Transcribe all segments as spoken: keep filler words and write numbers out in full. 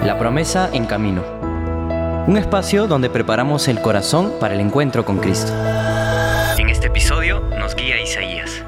La promesa en camino. Un espacio donde preparamos el corazón para el encuentro con Cristo. En este episodio nos guía Isaías.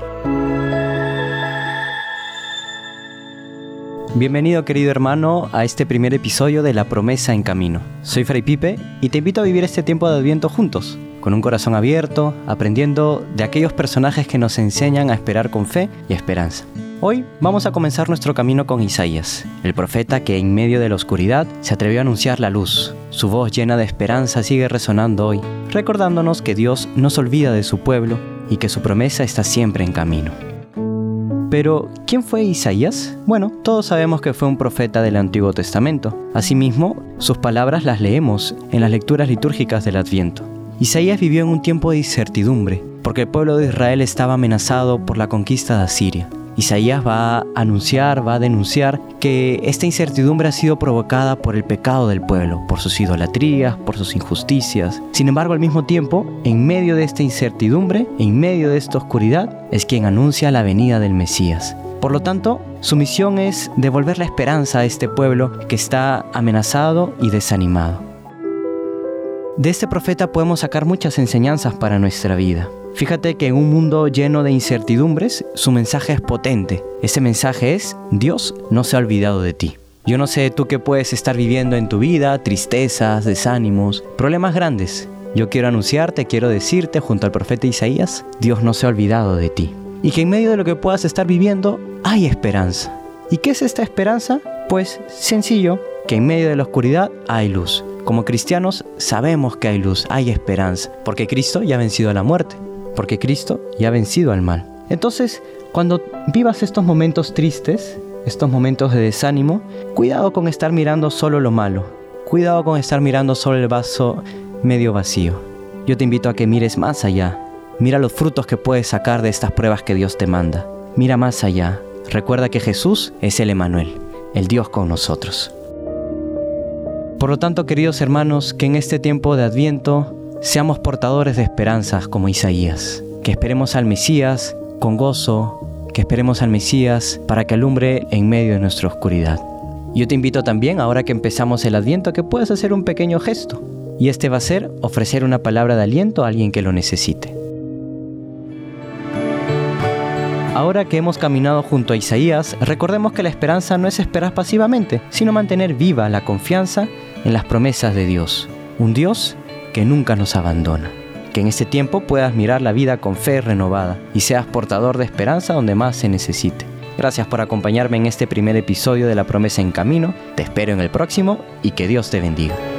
Bienvenido, querido hermano, a este primer episodio de La promesa en camino. Soy Fray Pipe y te invito a vivir este tiempo de Adviento juntos, con un corazón abierto, aprendiendo de aquellos personajes que nos enseñan a esperar con fe y esperanza. Hoy vamos a comenzar nuestro camino con Isaías, el profeta que en medio de la oscuridad se atrevió a anunciar la luz. Su voz llena de esperanza sigue resonando hoy, recordándonos que Dios no se olvida de su pueblo y que su promesa está siempre en camino. Pero, ¿quién fue Isaías? Bueno, todos sabemos que fue un profeta del Antiguo Testamento. Asimismo, sus palabras las leemos en las lecturas litúrgicas del Adviento. Isaías vivió en un tiempo de incertidumbre, porque el pueblo de Israel estaba amenazado por la conquista de Asiria. Isaías va a anunciar, va a denunciar que esta incertidumbre ha sido provocada por el pecado del pueblo, por sus idolatrías, por sus injusticias. Sin embargo, al mismo tiempo, en medio de esta incertidumbre, en medio de esta oscuridad, es quien anuncia la venida del Mesías. Por lo tanto, su misión es devolver la esperanza a este pueblo que está amenazado y desanimado. De este profeta podemos sacar muchas enseñanzas para nuestra vida. Fíjate que en un mundo lleno de incertidumbres, su mensaje es potente. Ese mensaje es: Dios no se ha olvidado de ti. Yo no sé tú qué puedes estar viviendo en tu vida, tristezas, desánimos, problemas grandes. Yo quiero anunciarte, quiero decirte junto al profeta Isaías, Dios no se ha olvidado de ti. Y que en medio de lo que puedas estar viviendo, hay esperanza. ¿Y qué es esta esperanza? Pues sencillo, que en medio de la oscuridad hay luz. Como cristianos sabemos que hay luz, hay esperanza, porque Cristo ya ha vencido a la muerte. Porque Cristo ya ha vencido al mal. Entonces, cuando vivas estos momentos tristes, estos momentos de desánimo, cuidado con estar mirando solo lo malo. Cuidado con estar mirando solo el vaso medio vacío. Yo te invito a que mires más allá. Mira los frutos que puedes sacar de estas pruebas que Dios te manda. Mira más allá. Recuerda que Jesús es el Emmanuel, el Dios con nosotros. Por lo tanto, queridos hermanos, que en este tiempo de Adviento seamos portadores de esperanzas como Isaías, que esperemos al Mesías con gozo, que esperemos al Mesías para que alumbre en medio de nuestra oscuridad. Yo te invito también, ahora que empezamos el Adviento, a que puedas hacer un pequeño gesto, y este va a ser ofrecer una palabra de aliento a alguien que lo necesite. Ahora que hemos caminado junto a Isaías, recordemos que la esperanza no es esperar pasivamente, sino mantener viva la confianza en las promesas de Dios, un Dios que nunca nos abandona. Que en este tiempo puedas mirar la vida con fe renovada y seas portador de esperanza donde más se necesite. Gracias por acompañarme en este primer episodio de La Promesa en Camino. Te espero en el próximo y que Dios te bendiga.